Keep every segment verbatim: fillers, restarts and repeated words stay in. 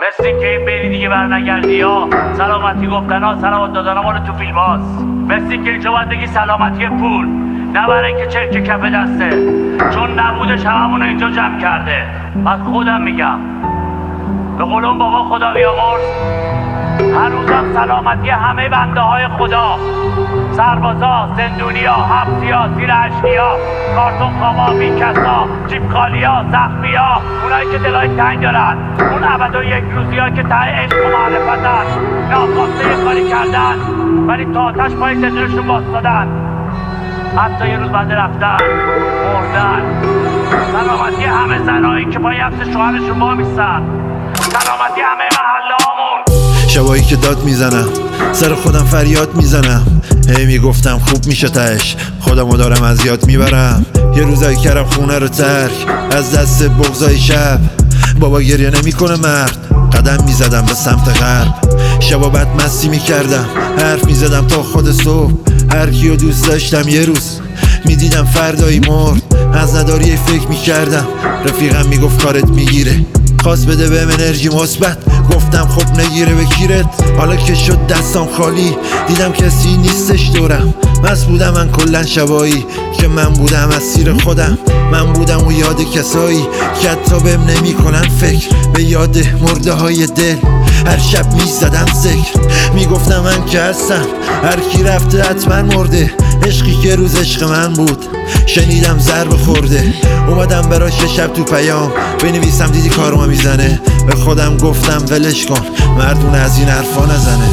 مثل اینکه این بری دیگه بر نگردی یا سلامتی گفتن ها سلامت دادن ها مال تو فیلم هاست. مثل اینکه اینجا باید بگی سلامتی پول، نه برای اینکه چرک کف دسته، چون نبودش هممون اینجا جمع کرده. من خودم میگم به قولم بابا خدا بیامرز، هنوزم سلامتی همه بنده های خدا، سربازا، زندونیا، حبسیا، زیر اشکیا، کارتون خوابا، بیکسا، جیب خالیا، زخمیا، اونایی که دلای تنگ دارن، اون ابد و یک روزی ها که ته عشق و معرفتن، ناخواسته یه کاری کردن ولی تا آتش پای زندونشون باستادن، حتی یه روز بعد رفتن مردن. سلامتی همه زنایی که پای عکس شوهرشون با میستن، سلامتی همه محله هامون. شبایی که داد میزنم سر خودم فریاد میزنم، هی میگفتم خوب میشه تش، خودمو دارم از یاد میبرم. یه روزایی کردم خونه رو ترک از دست بغضای شب، بابا گریه نمیکنه مرد، قدم میزدم به سمت غرب. شبا بد مستی میکردم، حرف میزدم تا خود صبح، هر کیو دوست داشتم یه روز میدیدم فردایی مرد. از نداری فکر میکردم، رفیقم میگفت کارت میگیره، خواست بده بهم انرژی مثبت، گفتم خب نگیره به کیرت. حالا که شد دستام خالی دیدم کسی نیستش دورم، مست بودم من کلن شبایی که من بودم اسیر خودم، من بودم و یاد کسایی که حتی بهم نمی کنن فکر، به یاد مرده های دل هر شب می زدم ذکر، می گفتم من که هستم هر کی رفته حتما مرده، عشقی که روز عشق من بود شنیدم ضرب خورده. اومدم براش شب تو پیام بنویسم دیدی کارما میزنه، به خودم گفتم ولش کن مردون از این حرفا نزنه.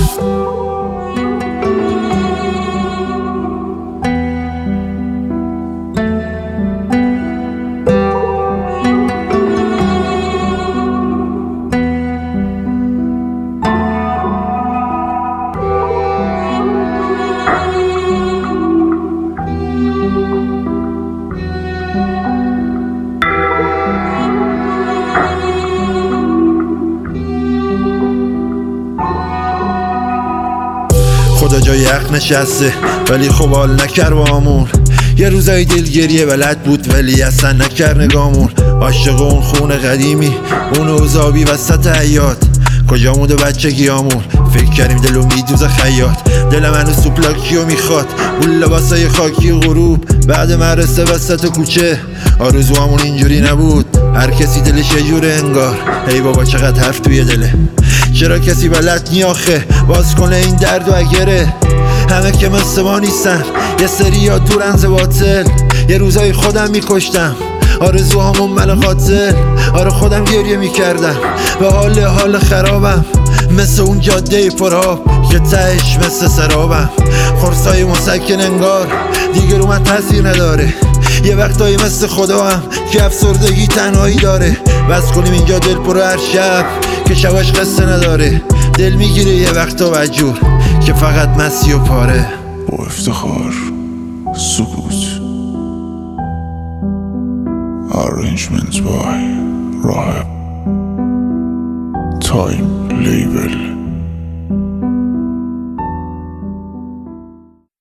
خدا جای حق نشسته ولی خب حال نکر با امون، یه روزای دلگریه بلد بود ولی اصلا نکر نگامون. عاشق اون خونه قدیمی، اون اوزابی وسط حیات، کجا مونده بچگیامون، فکر کردیم دلو میدوزه خیاط، دل منو سوپلاکیو میخواد، اون لباسای خاکی غروب بعد مدرسه وسط کوچه. آرزو همون اینجوری نبود، هر کسی دلش یه جوره انگار، ای بابا چقدر حرف توی دله، چرا کسی بلد نی آخه باز کنه این درد و اگره. همه که مثل ما نیستن، یه سری ها دورن ز باطل، یه روزای خودم میکشتم آرزو همون من قاتل. آره خودم گریه میکردم به حال حال خرابم، مثل اون جاده پرآب که تهش مثل سرابم، خرسای مسکن انگار دیگه رو من تاثیر نداره. یه وقتایی مثل خدا هم که افسردگی تنهایی داره، بس کنیم اینجا دل پر هر شب که شباش قصه نداره، دل میگیره یه وقتا وجور که فقط مسی و پاره. با افتخار سکوت. Arrangements by Rahab. Time Label.